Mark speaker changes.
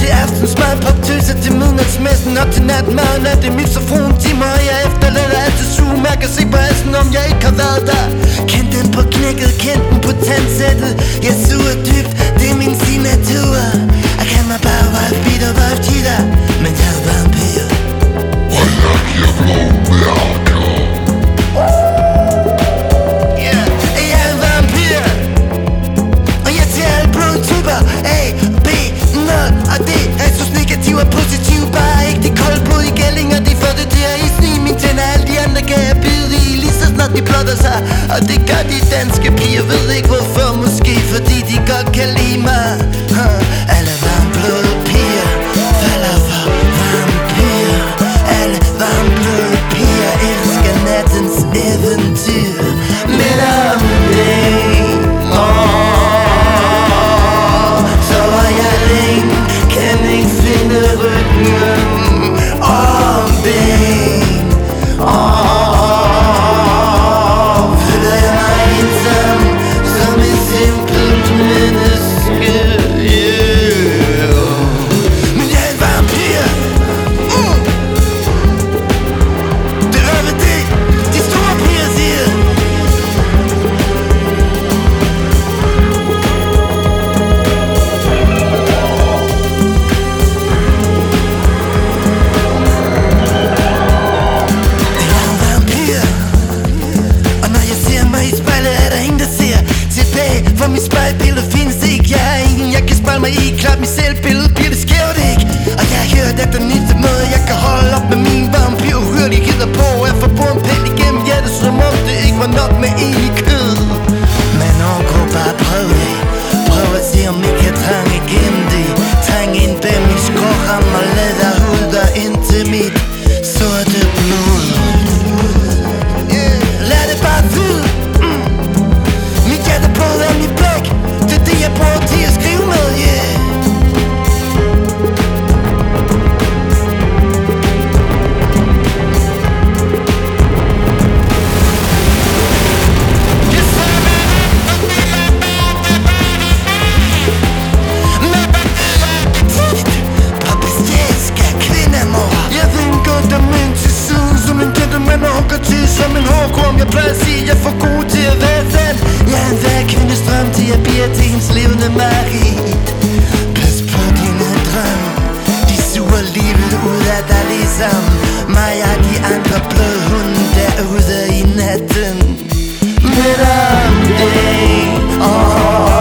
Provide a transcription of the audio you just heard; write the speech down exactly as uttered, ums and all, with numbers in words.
Speaker 1: til aftensmad, poptøser til midnatsmessen og til natmaden er det mixofon timer, og jeg efterlader altid suge. Jeg kan se på halsen, om jeg ikke har været der. Kend den på knækket, kend den på tandsættet. Jeg suger dybt, det er min signatur. Jeg kan mig bare vibe, beat og vibe cheater, men jeg er vampyr.
Speaker 2: Og jeg giver blå mærker.
Speaker 1: Yeah, jeg er vampyr. Og jeg tager alle blodtyper A, B, nul og D. Jeg synes negativ og positiv, bare ikke de koldblodige gællinger. De får det til at isen i mine tænder. Alle de andre kan jeg bide i, lige så snart de plotter sig. Og det gør de danske piger, ved ikke hvorfor. Måske fordi de godt kan lide mig. huh. Alle varmbløde piger falder for vampyr. Alle varmbløde piger elsker nattens eventyr. Men om det så var jeg længe, kan ikke finde rytmen. Om ben, åh, føler jeg mig ensom som et simpelt menneske, yeah. Men jeg er en vampyr. mm. Det er hvad det, de store piger siger. For mit spejlbillede findes ikke. Jeg er ingen, jeg kan spejle mig i. Klap mit selvbillede, bliver det skævt ikke. Og jeg har hørt efter den eneste måde jeg kan holde op med min vampyr uhørligheder på. Jeg får på en pæl igennem hjertet, som om det ikke var nok med en i kød. Men overgår bare prøv det. Prøv at se om I kan trænge igennem det. Træng ind bag min skråram og lad dig hul dig ind til mit sorte blod. Yeah, lad det bare flyde. Mit hjerteblod er mit blæk. Det er det jeg bruger til at skrive med, yeah. Papistiske kvindemor. Jeg vinker dem ind til siden som en gentleman og hugger til som en hårkorn. Jeg plejer at sige, jeg er for god til at være sand. Jeg er en hver kvindestrøm til at blive til hendes levende marit. Pas på dine drømme, de suger livet ud af dig ligesom mig og de andre blødhunde derude i natten. Men om det, åh